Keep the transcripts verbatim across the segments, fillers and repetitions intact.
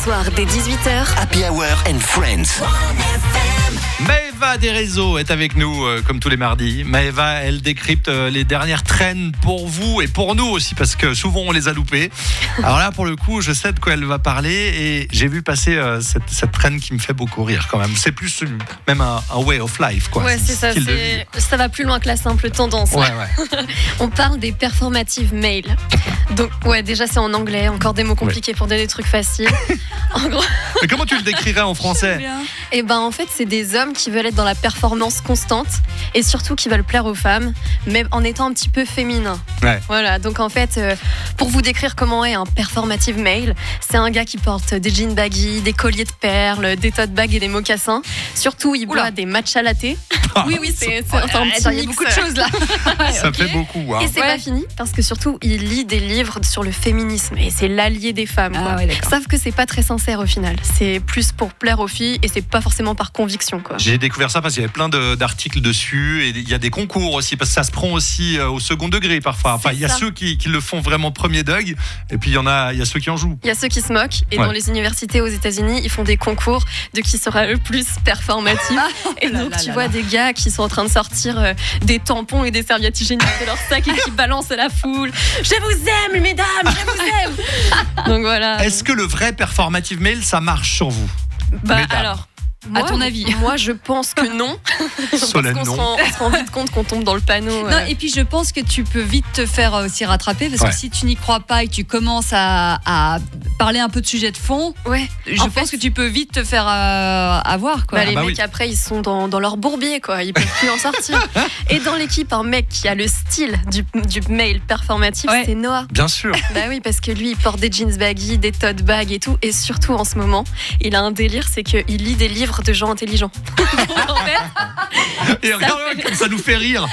soirs dès dix-huit heures. Happy Hour and Friends. Maëva des réseaux est avec nous euh, comme tous les mardis. Maëva, elle décrypte euh, les dernières trends pour vous et pour nous aussi parce que souvent on les a loupées. Alors là pour le coup je sais de quoi elle va parler et j'ai vu passer euh, cette, cette trend qui me fait beaucoup rire quand même. C'est plus euh, même un, un way of life quoi. Ouais, c'est ça, style de c'est... ça va plus loin que la simple tendance. vie. Ouais, ouais. On parle des performative male. Donc ouais, déjà c'est en anglais, encore des mots compliqués pour donner des trucs faciles. En gros, Mais comment tu le décrirais en français? et ben en fait c'est des hommes qui veulent être dans la performance constante et surtout qui veulent plaire aux femmes, mais en étant un petit peu féminin. Ouais. Voilà, donc en fait, euh, pour vous décrire comment est un performative male, c'est un gars qui porte des jeans baggy, des colliers de perles, des tote bags et des mocassins. Surtout, il boit Oula. des matcha latte. Oui, oui, c'est, c'est un petit Attends, il y a mix. beaucoup de choses là. Ça Ok. fait beaucoup. Hein. Et c'est Ouais. pas fini, parce que surtout, il lit des livres sur le féminisme et c'est l'allié des femmes. Quoi. Ah ouais, d'accord. Sauf que c'est pas très sincère au final. C'est plus pour plaire aux filles et c'est pas forcément par conviction. Quoi. J'ai découvert ça parce qu'il y avait plein de, d'articles dessus et il y a des concours aussi parce que ça se prend aussi euh, au second degré parfois. Enfin, C'est il y a ça. ceux qui, qui le font vraiment premier dog et puis il y en a, il y a ceux qui en jouent. Il y a ceux qui se moquent et Ouais. dans les universités aux États-Unis, ils font des concours de qui sera le plus performatif. Et là donc là tu là vois là. des gars qui sont en train de sortir euh, des tampons et des serviettes hygiéniques de leur sac et qui balancent à la foule. Je vous aime, mesdames, je vous aime. Donc voilà. Est-ce que le vrai performative male ça marche sur vous? Bah mesdames. alors. À moi, ton avis? Moi, je pense que non. Solène, Parce qu'on se non. rend, on se rend vite compte qu'on tombe dans le panneau. Non, euh. et puis je pense que tu peux vite te faire aussi rattraper parce Ouais. que si tu n'y crois pas et que tu commences à, à parler un peu de sujet de fond, Ouais. je En pense fait- que tu peux vite te faire euh, avoir quoi. Bah, les bah mecs oui. après ils sont dans, dans leur bourbier quoi, ils peuvent plus en sortir. Et dans l'équipe un mec qui a le style du, du male performatif, Ouais. c'est Noah. Bien sûr. Bah oui parce que lui il porte des jeans baggy, des tote bags et tout, et surtout en ce moment il a un délire, c'est qu'il lit des livres de gens intelligents. Donc, en fait, Et regarde comme ça nous fait rire.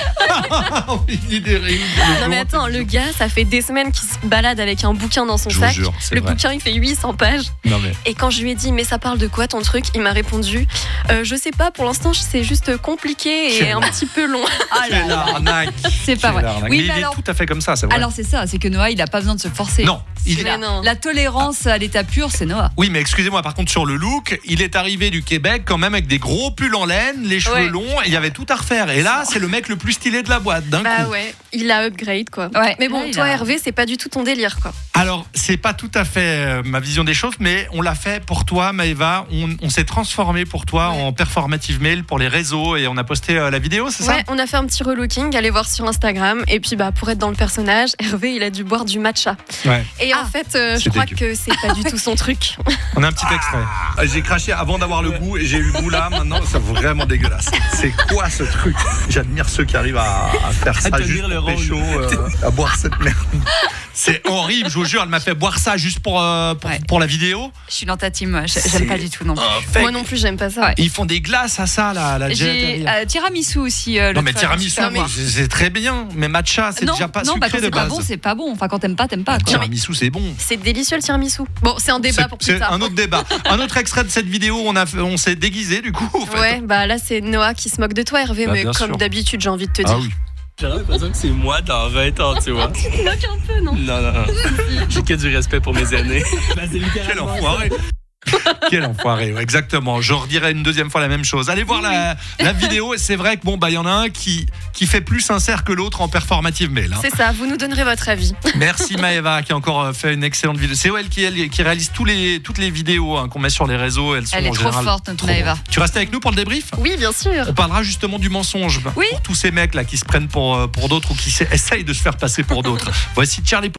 Il dit des rires. non mais attends, le gars ça fait des semaines qu'il se balade avec un bouquin dans son Je vous sac. jure, c'est Le vrai. bouquin il fait huit cents pages. Non mais. Et quand je lui ai dit mais ça parle de quoi ton truc, il m'a répondu euh, je sais pas, pour l'instant c'est juste compliqué et Quelle un petit peu long. Ah là Quelle là, arnaque. c'est pas Quelle vrai. arnaque. Oui, mais mais il alors, est tout à fait comme ça, c'est vrai. alors c'est ça, c'est que Noah il a pas besoin de se forcer. non, il C'est est. la, Mais non. la tolérance à l'état pur, c'est Noah. Oui, mais excusez-moi, par contre, sur le look, il est arrivé du Québec quand même avec des gros pulls en laine, les cheveux Ouais. longs, et il y avait tout à refaire. Et là, c'est le mec le plus stylé de la boîte, d'un Bah coup. ouais, il a upgrade quoi. Ouais. Mais bon, Là, il toi a- Hervé, c'est pas du tout ton délire quoi. Alors, c'est pas tout à fait euh, ma vision des choses, mais on l'a fait pour toi, Maëva. On, on s'est transformé pour toi Ouais. en performative mail pour les réseaux et on a posté euh, la vidéo, c'est Ouais, on a fait un petit relooking, allez voir sur Instagram. Et puis bah pour être dans le personnage, Hervé il a dû boire du matcha. ça? Ouais. Et en Ah, fait, euh, je c'est crois dégueu. que c'est pas du tout son truc. On a un petit extrait. Ah, j'ai craché avant d'avoir le goût et j'ai eu le goût là. Maintenant, c'est vraiment dégueulasse. C'est quoi ce truc? J'admire ceux qui arrivent à, à faire ça tenir juste le pour rôle. pécho, euh, à boire cette merde. C'est horrible, je vous jure. Elle m'a fait boire ça juste pour, euh, pour, Ouais. pour la vidéo. Je suis dans ta team, moi. J'ai- C'est j'aime pas du tout non plus. Fake. Moi non plus, j'aime pas ça. Ouais. Ils font des glaces à ça, là, la J'ai gelateria. euh, tiramisu aussi. euh, Non, l'autre mais fois, tiramisu, super bon. c'est c'est très bien. Mais matcha, c'est non, déjà pas non, bah, sucré quand de c'est pas base. bon, c'est pas bon. Enfin, quand t'aimes pas, t'aimes pas. Quoi. Tiramisu, c'est bon. C'est délicieux le tiramisu. Bon, c'est un débat C'est pour plus c'est tard. un autre débat. Un autre extrait de cette vidéo, on, a fait- on s'est déguisé du coup. en fait. Ouais, bah là c'est Noah qui se moque de toi Hervé, Bah, mais bien comme sûr. d'habitude j'ai envie de te dire. Ah oui. J'ai l'impression que c'est moi dans vingt ans, tu vois. Tu te moques un peu, non? Non, non, non. J'ai que du respect pour mes aînés. Quel enfoiré. Quel enfoiré, ouais, exactement. Je redirai une deuxième fois la même chose. Allez voir la, la vidéo. Et c'est vrai que bon, bah, il y en a un qui, qui fait plus sincère que l'autre en performative mail. Hein. C'est ça, vous nous donnerez votre avis. Merci Maëva qui a encore euh, fait une excellente vidéo. C'est elle qui, elle, qui réalise tous les, toutes les vidéos hein, qu'on met sur les réseaux. Elles sont Elle est en trop général forte, notre trop Maëva. bonnes. Tu restes avec nous pour le débrief? Oui, bien sûr. On parlera justement du mensonge Oui. pour tous ces mecs là qui se prennent pour, euh, pour d'autres ou qui s- essayent de se faire passer pour d'autres. Voici Charlie.